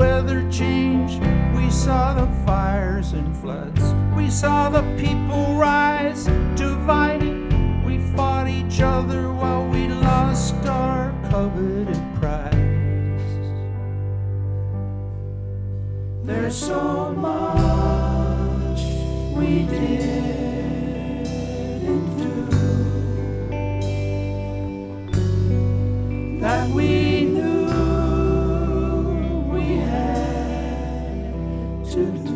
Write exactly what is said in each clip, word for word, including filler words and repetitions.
weather change. We saw the fires and floods. We saw the people rise, divided. We fought each other while we lost our coveted prize. There's so much we didn't do that we knew we had to do.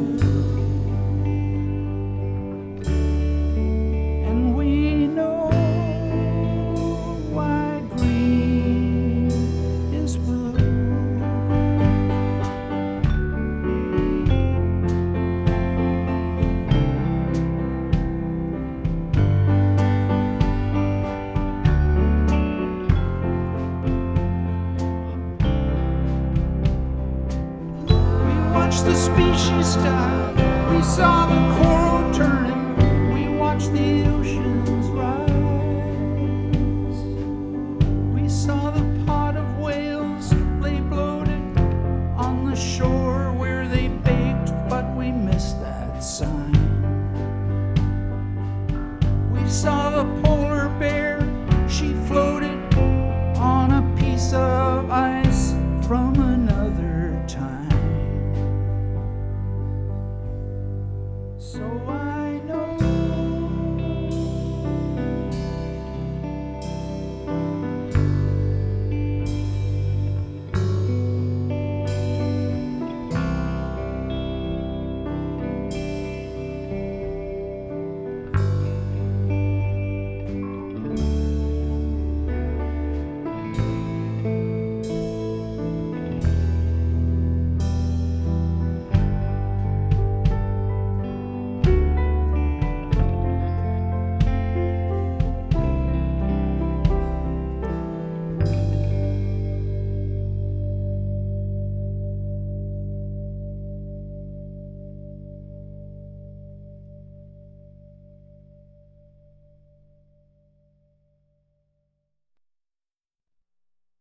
And we know why green is blue. We watched the species die. We saw the coral turn